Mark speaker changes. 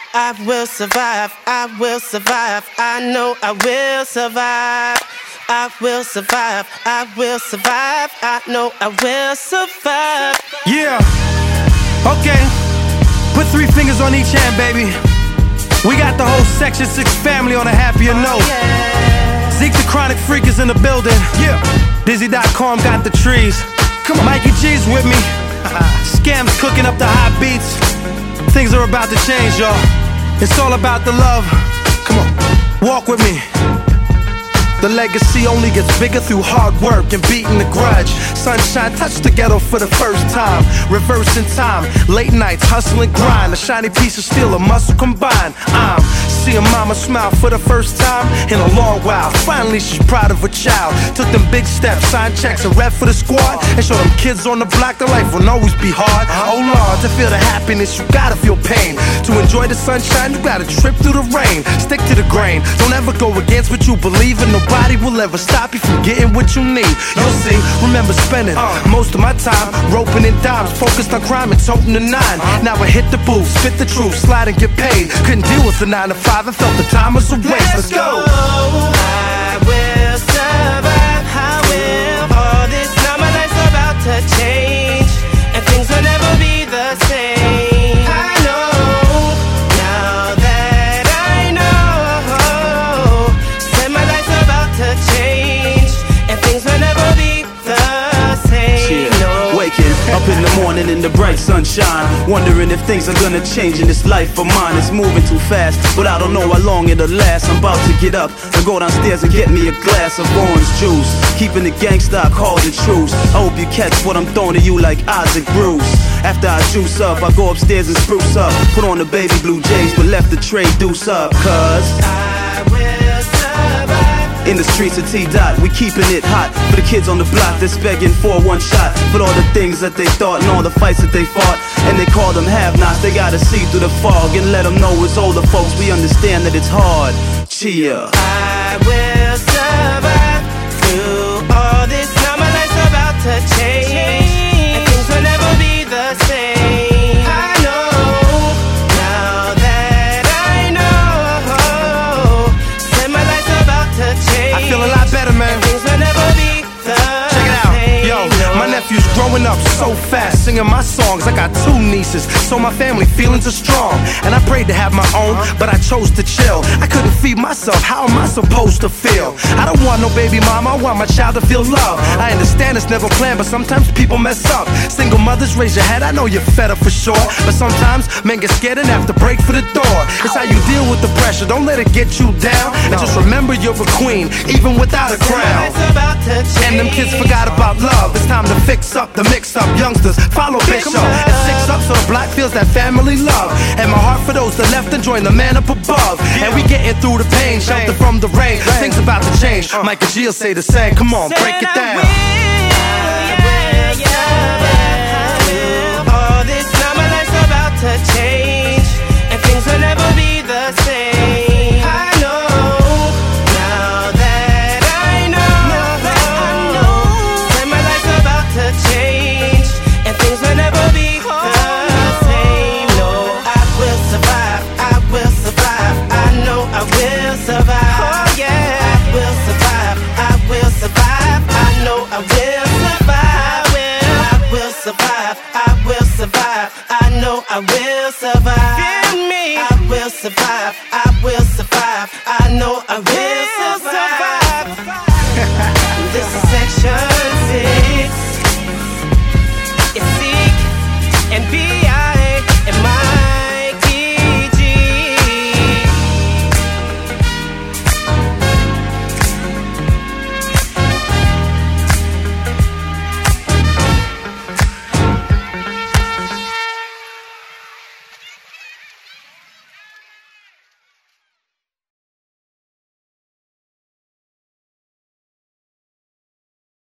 Speaker 1: I will survive, I will survive, I know I will survive. I will survive, I will survive, I know I will survive.
Speaker 2: Yeah, okay. Put 3 fingers on each hand, baby. We got the whole Section 6 family on a happier note.
Speaker 1: Yeah.
Speaker 2: Zeke the Chronic Freak is in the building. Yeah. Dizzy.com got the trees. Come on. Mikey G's with me. Scam's cooking up the hot beats. Things are about to change, y'all. It's all about the love. Come on, walk with me. The legacy only gets bigger through hard work and beating the grudge. Sunshine touched the ghetto for the first time. Reversing time, late nights, hustle and grind. A shiny piece of steel, a muscle combined. I'm seeing mama smile for the first time in a long while. Finally she's proud of her child. Took them big steps, signed checks and rep for the squad. And show them kids on the block that life will always be hard. Oh Lord, to feel the happiness you gotta feel pain. To enjoy the sunshine you gotta trip through the rain. Stick to the grain, don't ever go against what you believe in. Nobody will ever stop you from getting what you need. You'll see, remember spending most of my time roping in dimes, focused on crime and toting the 9. Now I hit the booth, spit the truth, slide and get paid. Couldn't deal with the 9 to 5 and felt the time was a waste. Let's go.
Speaker 1: I will survive, I will. All this time my life's about to change, and things will never be the same. I know, now that I know, that my life's about to change, and things will never be the same. No.
Speaker 3: Waking up in the morning in the bright sunshine, wondering if things are gonna change in this life of mine. It's moving too fast, but I don't know how long it'll last. I'm about to get up and go downstairs and get me a glass of orange juice. Keeping the gangsta, I call the truce. I hope you catch what I'm throwing to you like Isaac Bruce. After I juice up, I go upstairs and spruce up. Put on the baby blue jays, but left the tray deuce up. Cause
Speaker 1: I will survive.
Speaker 3: in the streets of T-Dot, we keeping it hot. For the kids on the block that's begging for one shot. For all the things that they thought and all the fights that they fought. And they call them have-nots, they gotta see through the fog. And let them know it's older folks, we understand that it's hard. Cheer.
Speaker 1: I will survive through all this time. My life's about to change, and things will never be the same. I know, now that I know, that my life's about to change.
Speaker 2: I feel a lot better, man.
Speaker 1: And things will never be the
Speaker 2: Check it out,
Speaker 1: same.
Speaker 2: yo, my nephew's growing up so fast, singing my songs. I got 2 nieces, so my family feelings are strong. And I prayed to have my own, but I chose to chill. I couldn't feed myself, how am I supposed to feel? I don't want no baby mama, I want my child to feel love. I understand it's never planned, but sometimes people mess up. Single mothers, raise your head, I know you're fed up for sure. But sometimes men get scared and have to break for the door. It's how you deal with the pressure, don't let it get you down. And just remember you're a queen, even without a
Speaker 1: My
Speaker 2: crown.
Speaker 1: life's about to change.
Speaker 2: And them kids forgot about love. It's time to fix up the mix up. Youngsters, follow Bishop. And 6 up so the block feels that family love. And my heart for those that left and join the man up above. And we getting through the pain, shelter from the rain. Things about to change. Michael G'll say the same. Come on, break it down.
Speaker 1: All this time my life's about to change, and things will never be the same. I know, now that I know, that my life's about to change, and things will never be the same. No, I will survive, I will survive, I know I will survive. Oh yeah, I will survive, I will survive, I know I will survive. I will survive, I will survive, I know I will survive. Feel me? I will survive, I will survive, I know I will survive.